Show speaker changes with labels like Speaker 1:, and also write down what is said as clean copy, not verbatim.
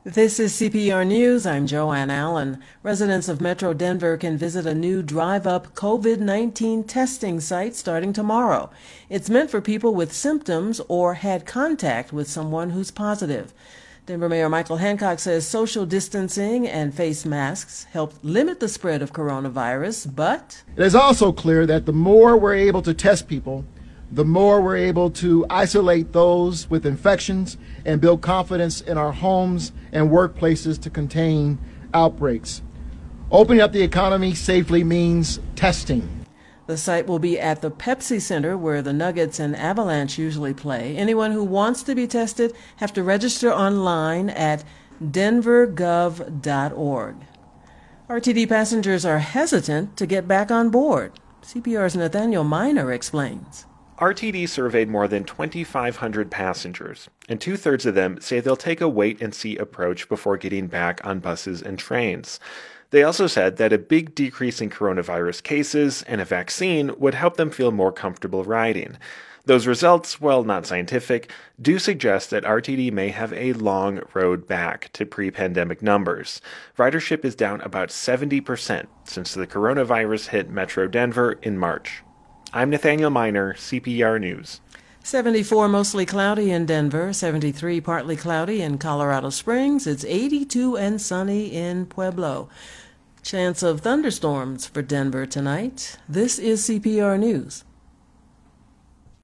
Speaker 1: This is CPR News. I'm Joanne Allen. Residents of Metro Denver can visit a new drive-up COVID-19 testing site starting tomorrow. It's meant for people with symptoms or had contact with someone who's positive. Denver Mayor Michael Hancock says social distancing and face masks helped limit the spread of coronavirus, but
Speaker 2: it is also clear that the more we're able to test people, the more we're able to isolate those with infections and build confidence in our homes and workplaces to contain outbreaks. Opening up the economy safely means testing.
Speaker 1: The site will be at the Pepsi Center where the Nuggets and Avalanche usually play. Anyone who wants to be tested have to register online at denvergov.org. RTD passengers are hesitant to get back on board. CPR's Nathaniel Miner explains.
Speaker 3: RTD surveyed more than 2,500 passengers, and two-thirds of them say they'll take a wait-and-see approach before getting back on buses and trains. They also said that a big decrease in coronavirus cases and a vaccine would help them feel more comfortable riding. Those results, while not scientific, do suggest that RTD may have a long road back to pre-pandemic numbers. Ridership is down about 70% since the coronavirus hit Metro Denver in March. I'm Nathaniel Miner, CPR News.
Speaker 1: 74 mostly cloudy in Denver, 73 partly cloudy in Colorado Springs. It's 82 and sunny in Pueblo. Chance of thunderstorms for Denver tonight. This is CPR News.